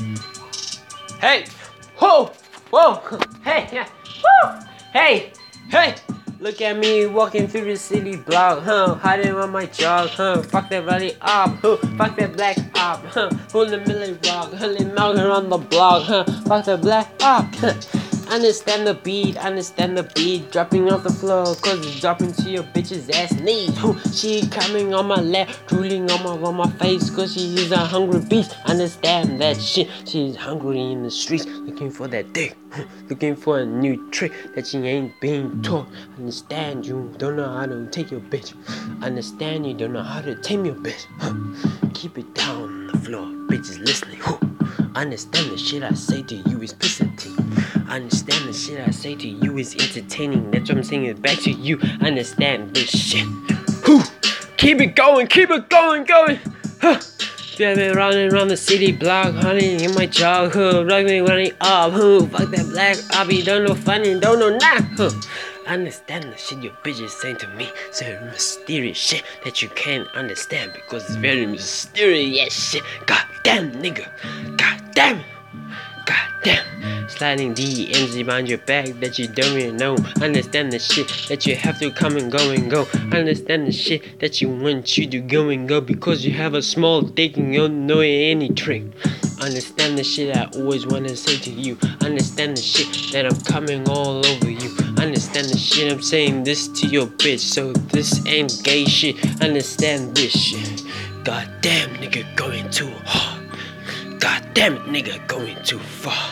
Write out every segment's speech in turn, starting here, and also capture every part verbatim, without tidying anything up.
Hey! Whoa! Whoa! Hey! Yeah. Woo! Hey! Hey! Look at me walking through the city block, huh? Hiding on my jog, huh? Fuck that rally up, huh? Fuck that black up, huh? Full of Millie Rock, honey knocking on the block, huh? Fuck that black up, huh? Understand the beat, understand the beat. Dropping off the floor, cause it's dropping to your bitch's ass knee. She coming on my lap, drooling on my on my face, cause she is a hungry beast. Understand that shit, she's hungry in the streets, looking for that dick, looking for a new trick that she ain't being taught. Understand you don't know how to take your bitch. Understand you don't know how to tame your bitch. Keep it down on the floor, bitches listening. Understand the shit I say to you is pissing. Understand the shit I say to you is entertaining. That's what I'm saying it back to you. Understand this shit. Whew. Keep it going, keep it going, going. Huh. Yeah, been running around the city block, honey, in my childhood, running, running up. Huh. Fuck that black obby, don't know funny, don't know nah. Huh. Understand the shit your bitch is saying to me. It's a mysterious shit that you can't understand because it's very mysterious shit. God damn, nigga. God damn it. God damn. Sliding D Ms behind your back that you don't even know. Understand the shit that you have to come and go and go. Understand the shit that you want you to go and go because you have a small dick and you don't know any trick. Understand the shit I always want to say to you. Understand the shit that I'm coming all over you. Understand the shit I'm saying this to your bitch. So this ain't gay shit. Understand this shit. God damn, nigga, going too hard. God damn it, nigga, going too far.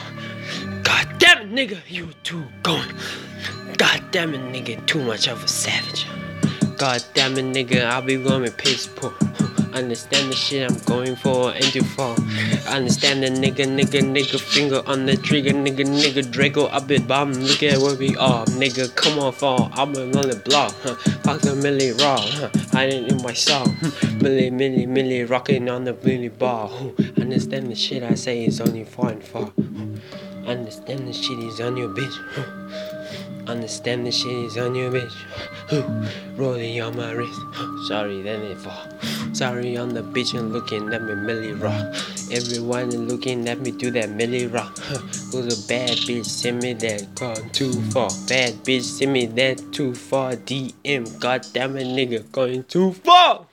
God damn it, nigga, you too going. God damn it, nigga, too much of a savage. God damn it, nigga, I'll be going with piss poor. Understand the shit I'm going for and too far. Understand the nigga, nigga, nigga, finger on the trigger, nigga, nigga, Draco up it bomb. Look at where we are, nigga, come on, fall. I'm on the block, huh? Fuck the Millie Raw, huh? Hiding in my song, Millie, Millie, Millie, rocking on the Millie bar. Understand the shit I say is only far and far. Understand the shit is on your bitch. Understand the shit is on your bitch. Rolling on my wrist. Sorry, then it fall. Sorry on the bitch and looking at me Millie Rock. Everyone is looking at me do that Millie Rock. Who's a bad bitch? Send me that gone too far. Bad bitch, send me that too far. D M, goddamn it, nigga, going too far.